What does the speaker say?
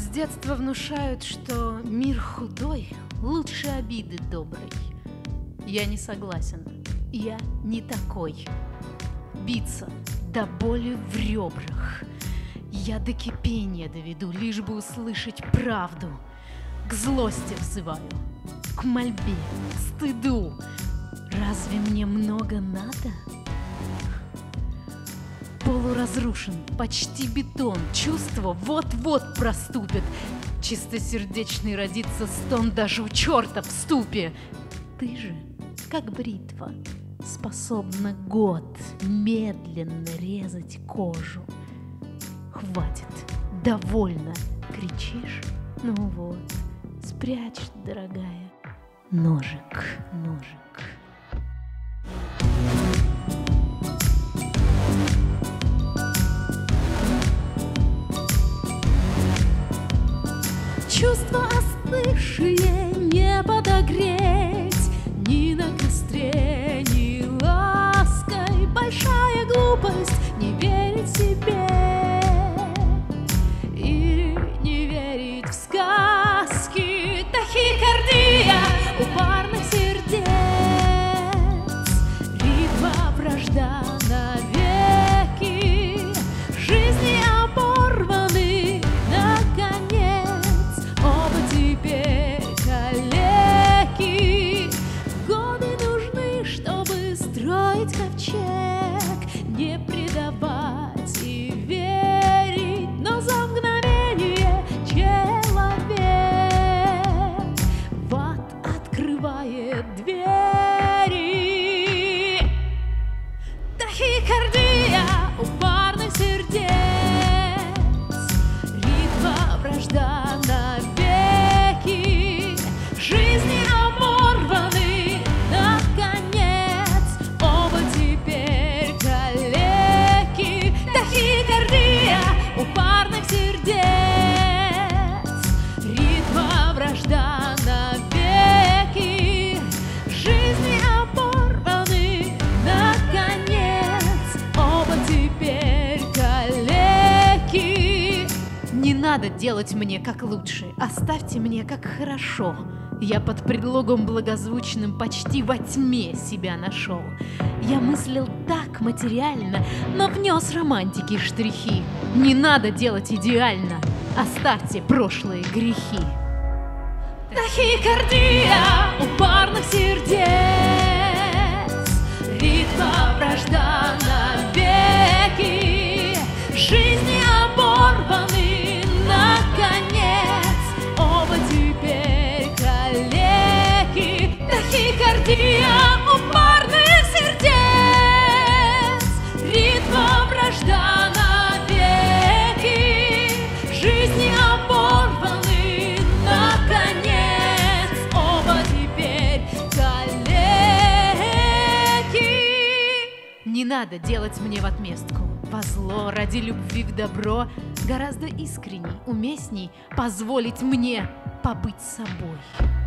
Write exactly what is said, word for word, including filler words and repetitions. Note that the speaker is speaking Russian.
С детства внушают, что мир худой лучше обиды доброй. Я не согласен, я не такой. Биться до боли в ребрах я до кипения доведу, лишь бы услышать правду. К злости взываю, к мольбе, стыду. Разве мне много надо? Полуразрушен, почти бетон, чувство вот-вот проступит. Чистосердечный родится стон даже у черта в ступе. Ты же, как бритва, способна год медленно резать кожу. Хватит, довольно, кричишь? Ну вот, спрячь, дорогая, ножик, ножик. Чувства остывшие не подогреть ни на костре, ни лаской. Большая глупость не верить себе или не верить в сказки. Тахикардия у парных сердец, ритма вражда навеки, жизни оборваны наконец. Оба теперь калеки. Годы нужны, чтобы строить ковчег, не предавать и верить. Но за мгновение человек в ад открывает двери. Тахикардия у парных сердец, ритма вражда навеки, жизни оборваны наконец. Оба теперь калеки. Тахикардия у парных сердец, ритма вражда навеки, жизни оборваны наконец. Оба теперь калеки. Не надо делать мне как лучше, оставьте мне как хорошо. Я под предлогом благозвучным почти во тьме себя нашел. Я мыслил так материально, но внес романтики штрихи. Не надо делать идеально, оставьте прошлые грехи. Тахикардия у парных сердец, ритма вражда навеки, жизни оборваны наконец. Оба теперь калеки. Тахикардия у парных сердец, ритма вражда навеки, жизни оборваны наконец. Оба теперь калеки. Не надо делать мне в отместку во зло ради любви в добро. Гораздо искренней, уместней позволить мне побыть собой.